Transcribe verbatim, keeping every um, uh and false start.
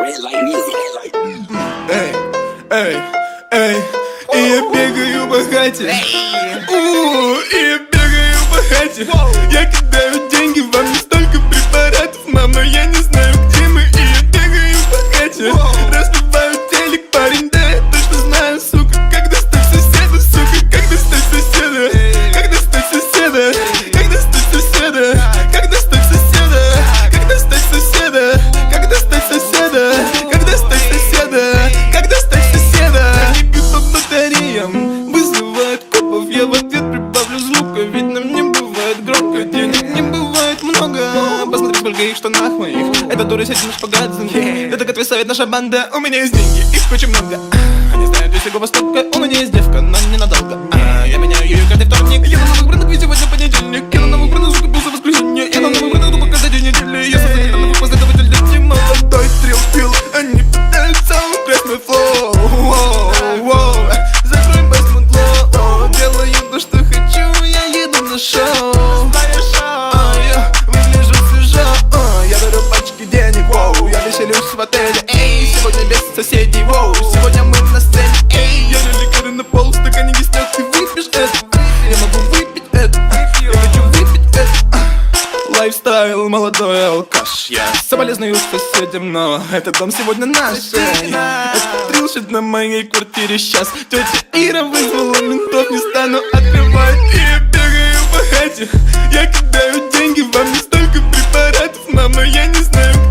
red light music. Эй, эй, эй, и я бегаю по хате. У, и я бегаю по хате. Я кидаю деньги, вам не столько препаратов, мама, я не знаю, где мы. И я бегаю по хате. Разбиваю телек, парень, да я точно знаю, сука. Как достать соседа, сука, как достать соседа. Как достать соседа, как достать соседа. Как достать соседа, как достать соседа. Как достать соседа, как достать соседа. Как достать соседа. Они бьют по батареям, вызывают копов. Я в ответ прибавлю звука, ведь на мне бывает громко. Денег не бывает много, посмотри, сколько их в штанах моих. Это дура сидит на шпагат за ним. Это как отвисает наша банда. У меня есть деньги, их очень много. Они знают весь Юго-Востока. У меня есть девка, но ненадолго. а, Я меняю ее каждый вторник. Я на новых брендах, ведь сегодня понедельник. Я на новых брендах, сука, был за воскресенье. Я на новых брендах, тупо каждый день недели. Я создатель новых последователь, ты молодой стрелпил. Они пытаются украсть мой флоу. Воу-воу. Закрой басмент лоу. Делаю то, что хочу, я еду на шоу. А, я выгляжу свежо. а, Я беру пачки денег, воу. Я веселюсь в отеле, эй. Сегодня без соседей, воу. Сегодня мы на сцене, эй. Я ликеры на пол, в стакане весняк, ты выпьешь это. Я могу выпить это, я хочу выпить это. Лайфстайл, молодой алкаш. Я соболезную соседям, но этот дом сегодня наш. Это трилшит на моей квартире сейчас. Тетя Ира вызвала ментов, не стану открывать. И я бегаю по хате. Я кидаю деньги, вам не столько препаратов, мама, я не знаю,